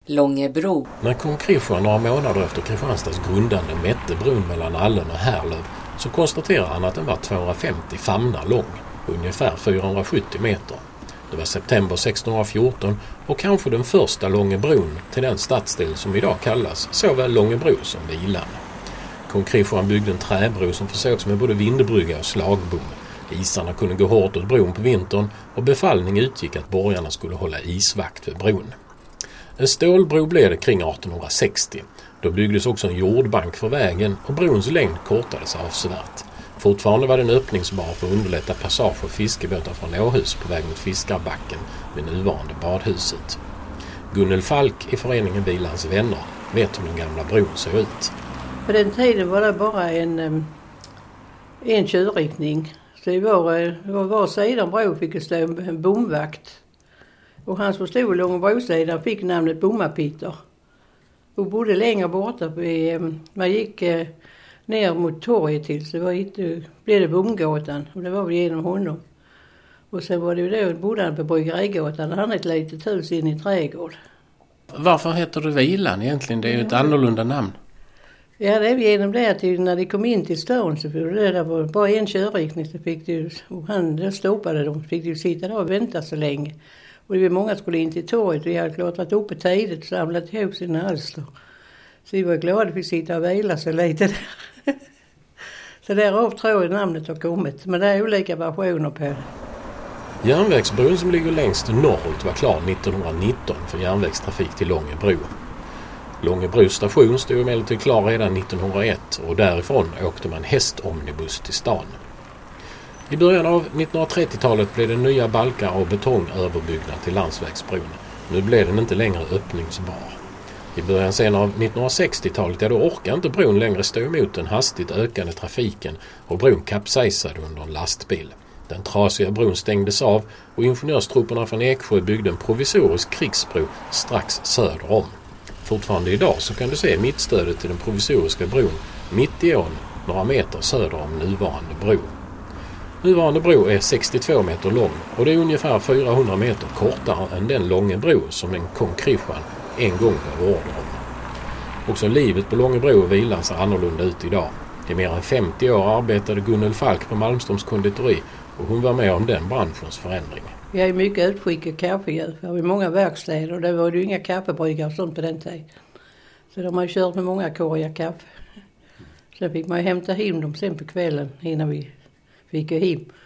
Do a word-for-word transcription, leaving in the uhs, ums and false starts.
Långebro. När kung Kristian några månader efter Kristianstads grundande mätte bron mellan Allen och Härlöv så konstaterar han att den var tvåhundrafemtio famnar lång, ungefär fyrahundrasjuttio meter. Det var september sextonhundrafjorton och kanske den första Långebron till den stadsdel som idag kallas såväl Långebro som Vilan. Kung Kristian byggde en träbro som försågs med både vindbrygga och slagbom. Isarna kunde gå hårt åt bron på vintern och befallning utgick att borgarna skulle hålla isvakt vid bron. En stålbro blev det kring artonhundrasextio. Då byggdes också en jordbank för vägen och brons längd kortades avsevärt. Fortfarande var den öppningsbar för att underlätta passage av fiskebåtar från Åhus på väg mot Fiskarbacken vid nuvarande badhuset. Gunnel Falk i föreningen Vilans vänner vet hur den gamla bron såg ut. På den tiden var det bara en, en körriktning. Så det var, var, var sidan bro fick det stå en bomvakt. Och han som stod lång brosidan fick namnet Bommapitter. Och bodde längre borta. Vid, man gick eh, ner mot torget till så var inte, blev det Bomgatan. Och det var vi genom honom. Och sen var det ju då bodde han på Bryggerigatan. Han hade ett litet hus in i trädgård. Varför heter det Vilan egentligen? Det är ju ett annorlunda namn. Ja, det är genom det att när de kom in till stan så var det där var bara en körriktning så fick du, och han där stoppade dem, fick du sitta där och vänta så länge. Och det var många som skulle in till torget och jag hade klart varit uppe tidigt och samlat ihop sina alster. Så vi var glada att vi fick sitta och vila så lite där. Så därav tror jag namnet har kommit, men det är olika versioner på det. Järnvägsbron som ligger längst norrut var klar nittonhundranitton för järnvägstrafik till Långebro. Långebro station stod emellertid klar redan nittonhundraett och därifrån åkte man hästomnibus till stan. I början av nittonhundratrettiotalet blev det nya balkar och betongöverbyggnad till landsvägsbron. Nu blev den inte längre öppningsbar. I början sen av nittonhundrasextiotalet ja, då orkade inte bron längre stå emot den hastigt ökande trafiken och bron kapsejsade under en lastbil. Den trasiga bron stängdes av och ingenjörstrupperna från Eksjö byggde en provisorisk krigsbro strax söder om. Fortfarande idag så kan du se mittstödet till den provisoriska bron mitt i ån, några meter söder om nuvarande bro. Nuvarande bro är sextiotvå meter lång och det är ungefär fyrahundra meter kortare än den Långebro som en kung Kristian en gång gav order om. Också livet på Långebro och Vilan ser annorlunda ut idag. I mer än femtio år arbetade Gunnel Falk på Malmströms konditori och hon var med om den branschens förändring. Vi har ju mycket utskick av kaffeljud. Vi har ju många verkstäder och det var ju inga kaffebryggare och sånt på den tiden. Så de har ju kört med många korgar kaffe. Sen fick man ju hämta hem dem sen på kvällen innan vi fick hem.